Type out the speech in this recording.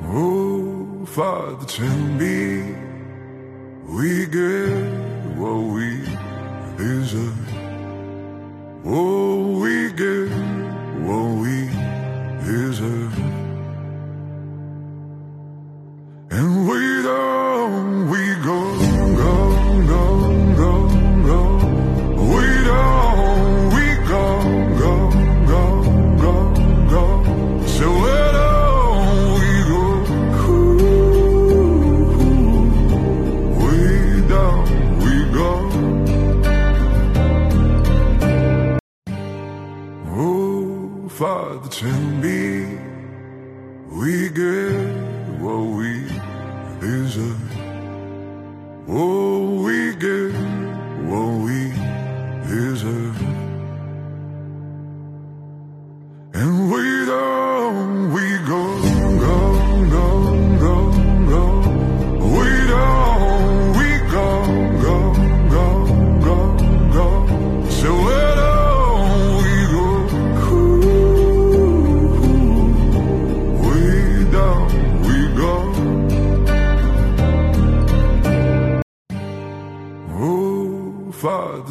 Oh, Father, tell me we get what we deserve. Oh, we get what we deserve. And we don't, we go, go, go, go, go. We don't, we go, go, go, go, go. So where don't we go? We down, we go. Oh, Father, tell me we get what we deserve. Oh, we get what we deserve. And we don't, we go, go, go, go, go. We don't, we go, go, go, go, go. So where don't we go? We down, we go. Oh, Father.